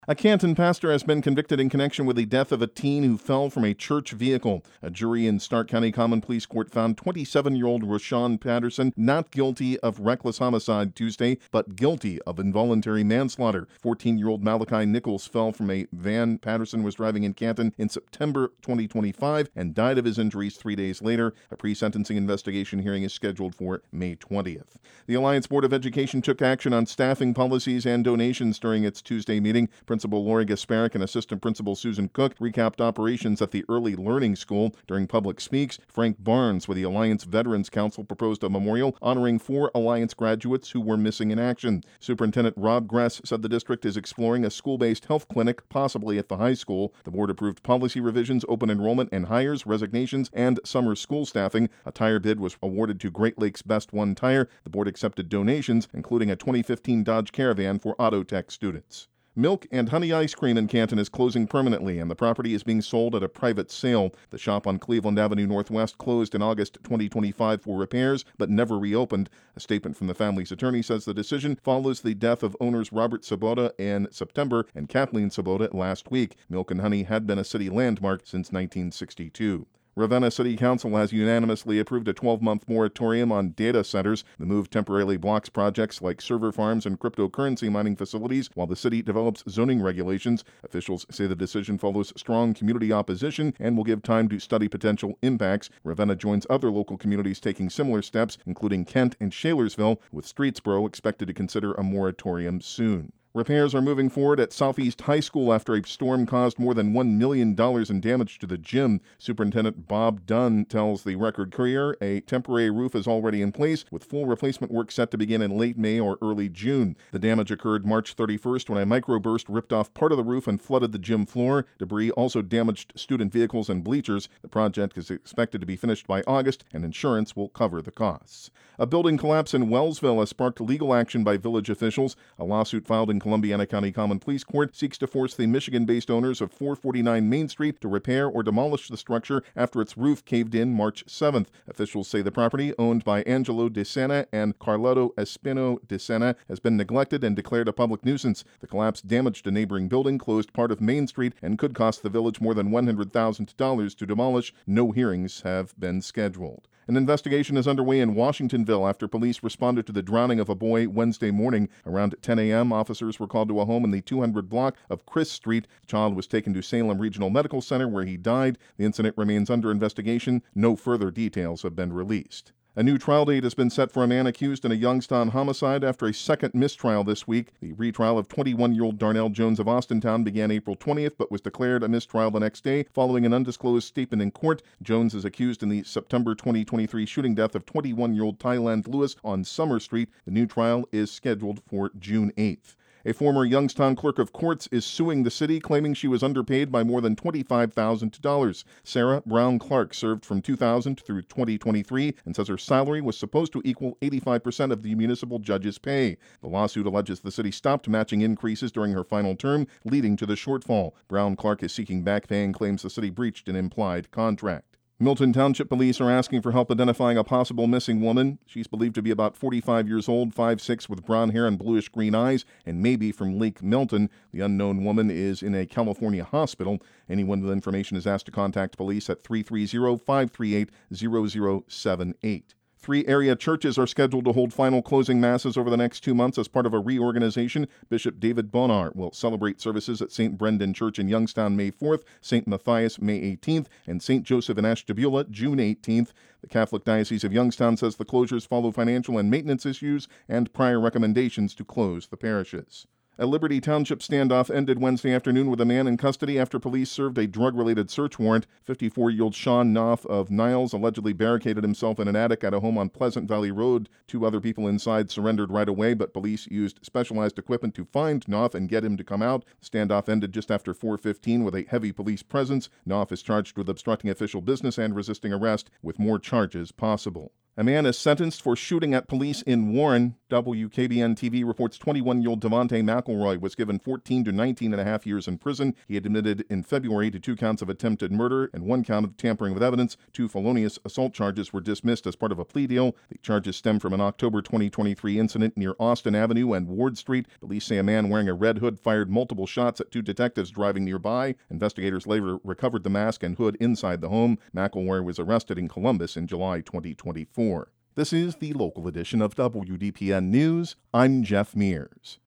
A Canton pastor has been convicted in connection with the death of a teen who fell from a church vehicle. A jury in Stark County Common Pleas Court found 27-year-old Rashawn Patterson not guilty of reckless homicide Tuesday, but guilty of involuntary manslaughter. 14-year-old Malachi Nichols fell from a van Patterson was driving in Canton in September 2025 and died of his injuries 3 days later. A pre-sentencing investigation hearing is scheduled for May 20th. The Alliance Board of Education took action on staffing policies and donations during its Tuesday meeting. Principal Lori Gasparic and Assistant Principal Susan Cook recapped operations at the Early Learning School. During public speaks, Frank Barnes with the Alliance Veterans Council proposed a memorial honoring 4 Alliance graduates who were missing in action. Superintendent Rob Gress said the district is exploring a school-based health clinic, possibly at the high school. The board approved policy revisions, open enrollment and hires, resignations, and summer school staffing. A tire bid was awarded to Great Lakes Best One Tire. The board accepted donations, including a 2015 Dodge Caravan for Auto Tech students. Milk and Honey Ice Cream in Canton is closing permanently, and the property is being sold at a private sale. The shop on Cleveland Avenue Northwest closed in August 2025 for repairs, but never reopened. A statement from the family's attorney says the decision follows the death of owners Robert Sabota in September and Kathleen Sabota last week. Milk and Honey had been a city landmark since 1962. Ravenna City Council has unanimously approved a 12-month moratorium on data centers. The move temporarily blocks projects like server farms and cryptocurrency mining facilities while the city develops zoning regulations. Officials say the decision follows strong community opposition and will give time to study potential impacts. Ravenna joins other local communities taking similar steps, including Kent and Shalersville, with Streetsboro expected to consider a moratorium soon. Repairs are moving forward at Southeast High School after a storm caused more than $1 million in damage to the gym. Superintendent Bob Dunn tells the Record Courier a temporary roof is already in place, with full replacement work set to begin in late May or early June. The damage occurred March 31st when a microburst ripped off part of the roof and flooded the gym floor. Debris also damaged student vehicles and bleachers. The project is expected to be finished by August, and insurance will cover the costs. A building collapse in Wellsville has sparked legal action by village officials. A lawsuit filed in Columbiana County Common Pleas Court seeks to force the Michigan-based owners of 449 Main Street to repair or demolish the structure after its roof caved in March 7th. Officials say the property, owned by Angelo De Sena and Carloto Espino De Sena, has been neglected and declared a public nuisance. The collapse damaged a neighboring building, closed part of Main Street, and could cost the village more than $100,000 to demolish. No hearings have been scheduled. An investigation is underway in Washingtonville after police responded to the drowning of a boy Wednesday morning. Around 10 a.m., officers were called to a home in the 200 block of Chris Street. The child was taken to Salem Regional Medical Center, where he died. The incident remains under investigation. No further details have been released. A new trial date has been set for a man accused in a Youngstown homicide after a second mistrial this week. The retrial of 21-year-old Darnell Jones of Austintown began April 20th, but was declared a mistrial the next day following an undisclosed statement in court. Jones is accused in the September 2023 shooting death of 21-year-old Tyland Lewis on Summer Street. The new trial is scheduled for June 8th. A former Youngstown clerk of courts is suing the city, claiming she was underpaid by more than $25,000. Sarah Brown Clark served from 2000 through 2023 and says her salary was supposed to equal 85% of the municipal judge's pay. The lawsuit alleges the city stopped matching increases during her final term, leading to the shortfall. Brown Clark is seeking back pay and claims the city breached an implied contract. Milton Township Police are asking for help identifying a possible missing woman. She's believed to be about 45 years old, 5'6", with brown hair and bluish-green eyes, and may be from Lake Milton. The unknown woman is in a California hospital. Anyone with information is asked to contact police at 330-538-0078. 3 area churches are scheduled to hold final closing masses over the next 2 months as part of a reorganization. Bishop David Bonar will celebrate services at St. Brendan Church in Youngstown May 4th, St. Matthias May 18th, and St. Joseph in Ashtabula June 18th. The Catholic Diocese of Youngstown says the closures follow financial and maintenance issues and prior recommendations to close the parishes. A Liberty Township standoff ended Wednesday afternoon with a man in custody after police served a drug-related search warrant. 54-year-old Sean Knopf of Niles allegedly barricaded himself in an attic at a home on Pleasant Valley Road. 2 other people inside surrendered right away, but police used specialized equipment to find Knopf and get him to come out. The standoff ended just after 4:15 with a heavy police presence. Knopf is charged with obstructing official business and resisting arrest, with more charges possible. A man is sentenced for shooting at police in Warren. WKBN-TV reports 21-year-old Devontae McElroy was given 14 to 19 and a half years in prison. He had admitted in February to 2 counts of attempted murder and 1 count of tampering with evidence. 2 felonious assault charges were dismissed as part of a plea deal. The charges stem from an October 2023 incident near Austin Avenue and Ward Street. Police say a man wearing a red hood fired multiple shots at 2 detectives driving nearby. Investigators later recovered the mask and hood inside the home. McElroy was arrested in Columbus in July 2024. This is the local edition of WDPN News. I'm Jeff Mears.